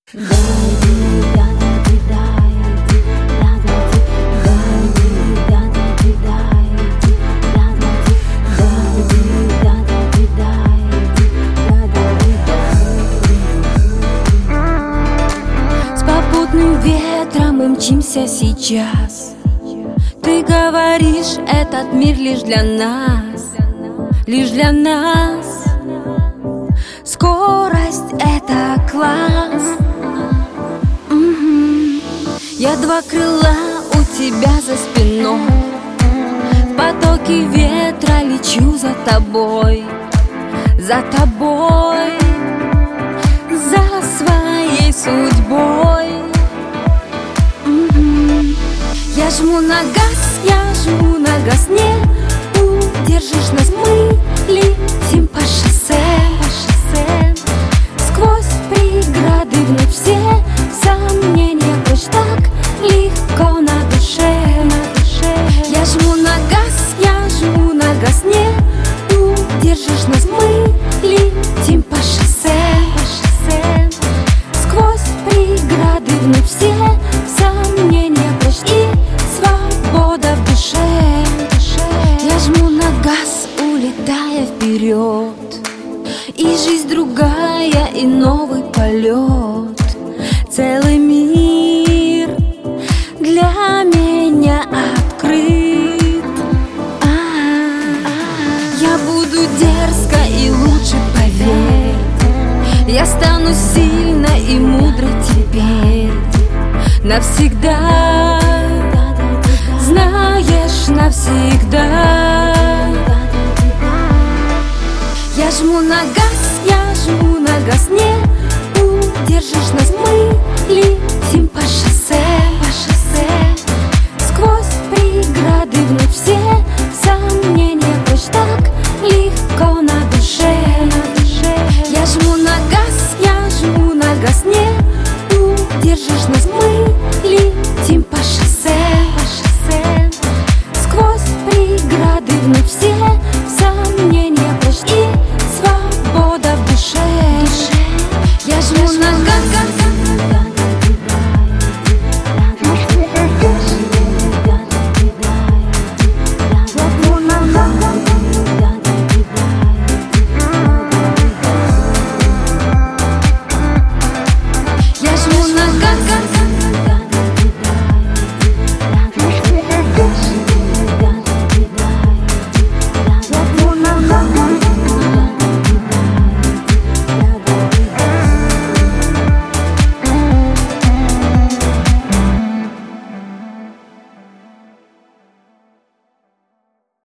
С попутным ветром мы мчимся сейчас. Ты говоришь, этот мир лишь для нас, лишь для нас. Скорость — это класс. Я два крыла у тебя за спиной, в потоке ветра лечу за тобой, за тобой, за своей судьбой. Я жму на газ, я жму на газ, не удержишь нас, мы летим по шоссе, сквозь преграды вновь все сомнения прочь, так легко на душе. Я жму на газ, я жму на газ, не удержишь нас, мы летим по шоссе, сквозь преграды вновь все сомнения прочь и свобода в душе. Я жму на газ, улетая вперед, и жизнь другая, и новый полет. Целый мир для меня открыт. Я буду дерзко и лучше, поверь. Я стану сильной и мудрой теперь, навсегда, знаешь, навсегда. Я жму на газ, я жму на газ, не удержишь нас, мы летим по шоссе, сквозь преграды вновь все сомнения прочь, так легко на душе. Я жму на газ, я жму на газ, не